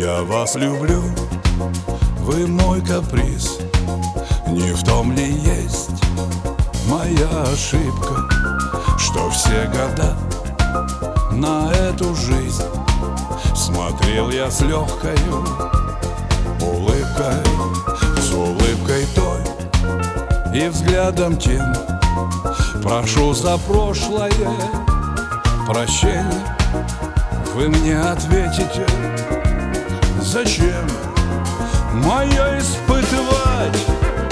Я вас люблю, вы мой каприз. Не в том ли есть моя ошибка, что все года на эту жизнь смотрел я с легкою улыбкой, с улыбкой той и взглядом тем. Прошу за прошлое прощения. Вы мне ответите, зачем мое испытывать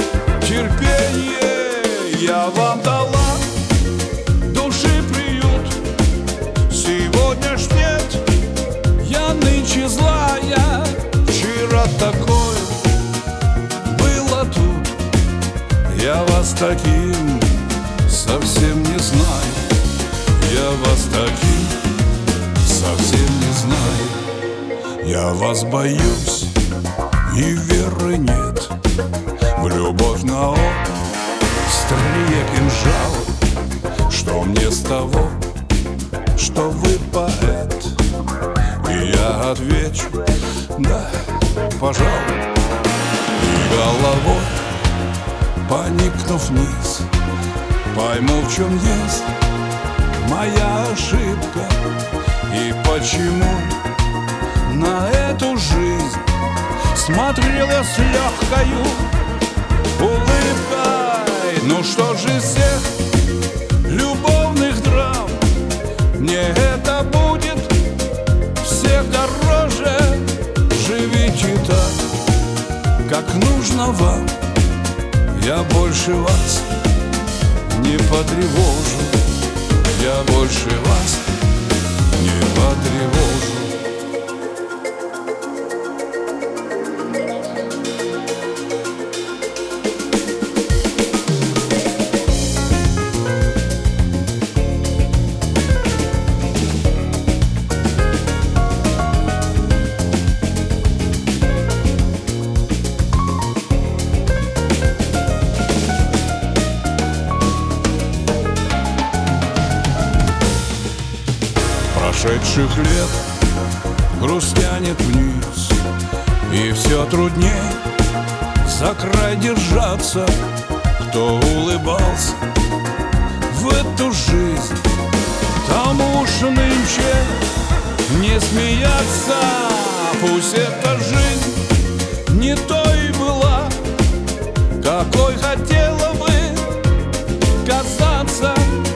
терпение? Я вам дала души приют, сегодня ж нет, я нынче злая. Вчера такое было тут, я вас таким совсем не знаю. Я вас таким совсем не знаю. Я вас боюсь, и веры нет в любовь на острие кинжал. Что мне с того, что вы поэт? И я отвечу, да, пожалуй. И головой, поникнув вниз, пойму, в чем есть моя ошибка и почему на эту жизнь смотрела с легкою улыбкой. Ну что же из всех любовных драм мне это будет всех дороже? Живите так, как нужно вам, я больше вас не потревожу. Я больше вас не потревожу. Прошедших лет грусть тянет вниз, и все трудней за край держаться. Кто улыбался в эту жизнь, тому уж нынче не смеяться. Пусть эта жизнь не той была, какой хотела бы казаться.